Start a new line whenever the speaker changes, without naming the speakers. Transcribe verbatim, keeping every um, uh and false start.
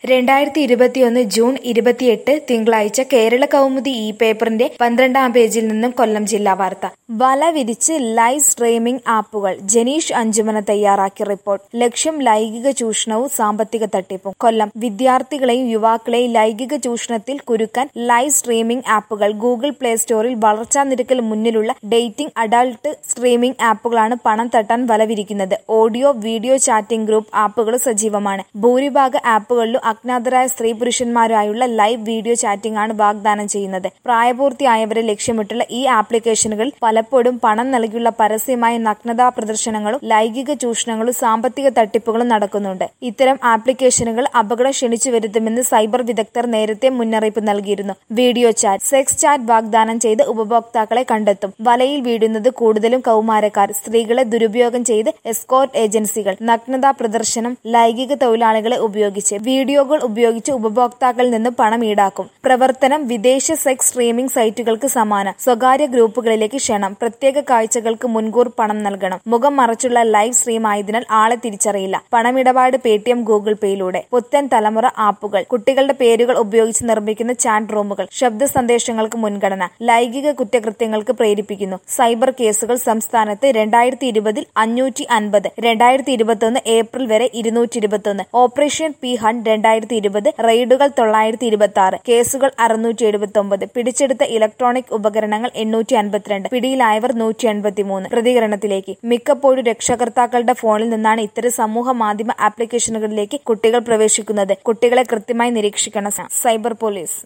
രണ്ടായിരത്തി ഇരുപത്തിയൊന്ന് ജൂൺ ഇരുപത്തിയെട്ട് തിങ്കളാഴ്ച കേരള കൗമുദി ഇ പേപ്പറിന്റെ പന്ത്രണ്ടാം പേജിൽ നിന്നും കൊല്ലം ജില്ലാ വാർത്ത. വല വിരിച്ച് ലൈവ് സ്ട്രീമിംഗ് ആപ്പുകൾ. ജനീഷ് അഞ്ചുമന തയ്യാറാക്കിയ റിപ്പോർട്ട്. ലക്ഷ്യം ലൈംഗിക ചൂഷണവും സാമ്പത്തിക തട്ടിപ്പും. കൊല്ലം. വിദ്യാർത്ഥികളെയും യുവാക്കളെയും ലൈംഗിക ചൂഷണത്തിൽ കുരുക്കാൻ ലൈവ് സ്ട്രീമിംഗ് ആപ്പുകൾ. ഗൂഗിൾ പ്ലേ സ്റ്റോറിൽ വളർച്ചാ നിരക്കിൽ മുന്നിലുള്ള ഡേറ്റിംഗ് അഡൾട്ട് സ്ട്രീമിംഗ് ആപ്പുകളാണ് പണം തട്ടാൻ വല വിരിക്കുന്നത്. ഓഡിയോ വീഡിയോ ചാറ്റിംഗ് ഗ്രൂപ്പ് ആപ്പുകൾ സജീവമാണ്. ഭൂരിഭാഗ ആപ്പുകളിലും അജ്ഞാതരായ സ്ത്രീ പുരുഷന്മാരുമായുള്ള ലൈവ് വീഡിയോ ചാറ്റിംഗ് ആണ് വാഗ്ദാനം ചെയ്യുന്നത്. പ്രായപൂർത്തിയായവരെ ലക്ഷ്യമിട്ടുള്ള ഈ ആപ്ലിക്കേഷനുകൾ പലപ്പോഴും പണം നൽകിയുള്ള പരസ്യമായ നഗ്നതാ പ്രദർശനങ്ങളും ലൈംഗിക ചൂഷണങ്ങളും സാമ്പത്തിക തട്ടിപ്പുകളും നടക്കുന്നുണ്ട്. ഇത്തരം ആപ്ലിക്കേഷനുകൾ അപകടം ക്ഷണിച്ചു വരുത്തുമെന്ന് സൈബർ വിദഗ്ധർ നേരത്തെ മുന്നറിയിപ്പ് നൽകിയിരുന്നു. വീഡിയോ ചാറ്റ്, സെക്സ് ചാറ്റ് വാഗ്ദാനം ചെയ്ത് ഉപഭോക്താക്കളെ കണ്ടെത്തും. വലയിൽ വീഴുന്നത് കൂടുതലും കൗമാരക്കാർ. സ്ത്രീകളെ ദുരുപയോഗം ചെയ്ത് എസ്കോർട്ട് ഏജൻസികൾ. നഗ്നതാ പ്രദർശനം, ലൈംഗിക തൊഴിലാളികളെ ഉപയോഗിച്ച് വീഡിയോകൾ ഉപയോഗിച്ച് ഉപഭോക്താക്കളിൽ നിന്ന് പണം ഈടാക്കും. പ്രവർത്തനം വിദേശ സെക്സ് സ്ട്രീമിംഗ് സൈറ്റുകൾക്ക് സമാനം. സ്വകാര്യ ഗ്രൂപ്പുകളിലേക്ക് ക്ഷണം. പ്രത്യേക കാഴ്ചകൾക്ക് മുൻകൂർ പണം നൽകണം. മുഖം മറച്ചുള്ള ലൈവ് സ്ട്രീം ആയതിനാൽ ആളെ തിരിച്ചറിയില്ല. പണമിടപാട് പേടിഎം, ഗൂഗിൾ പേയിലൂടെ. പുത്തൻ തലമുറ ആപ്പുകൾ. കുട്ടികളുടെ പേരുകൾ ഉപയോഗിച്ച് നിർമ്മിക്കുന്ന ചാറ്റ് റൂമുകൾ. ശബ്ദ സന്ദേശങ്ങൾക്ക് മുൻഗണന. ലൈംഗിക കുറ്റകൃത്യങ്ങൾക്ക് പ്രേരിപ്പിക്കുന്നു. സൈബർ കേസുകൾ. സംസ്ഥാനത്ത് രണ്ടായിരത്തി ഇരുപതിൽ അഞ്ഞൂറ്റി അൻപത്, രണ്ടായിരത്തി ഇരുപത്തൊന്ന് ഏപ്രിൽ വരെ ഇരുന്നൂറ്റി ഇരുപത്തൊന്ന്. ഓപ്പറേഷൻ പി ഹണ്ട് രണ്ടായിരത്തി ഇരുപത്. റെയ്ഡുകൾ തൊള്ളായിരത്തി ഇരുപത്തി ആറ്. കേസുകൾ അറുന്നൂറ്റി എഴുപത്തി ഒമ്പത്. പിടിച്ചെടുത്ത ഇലക്ട്രോണിക് ഉപകരണങ്ങൾ എണ്ണൂറ്റി അൻപത്തിരണ്ട്. പിടിയിലായവർ നൂറ്റി എൺപത്തി മൂന്ന്. പ്രതികരണത്തിലേക്ക്. മിക്കപ്പോഴും രക്ഷകർത്താക്കളുടെ ഫോണിൽ നിന്നാണ് ഇത്തരം സമൂഹ മാധ്യമ ആപ്ലിക്കേഷനുകളിലേക്ക് കുട്ടികൾ പ്രവേശിക്കുന്നത്. കുട്ടികളെ കൃത്യമായി നിരീക്ഷിക്കണം. Cyber police.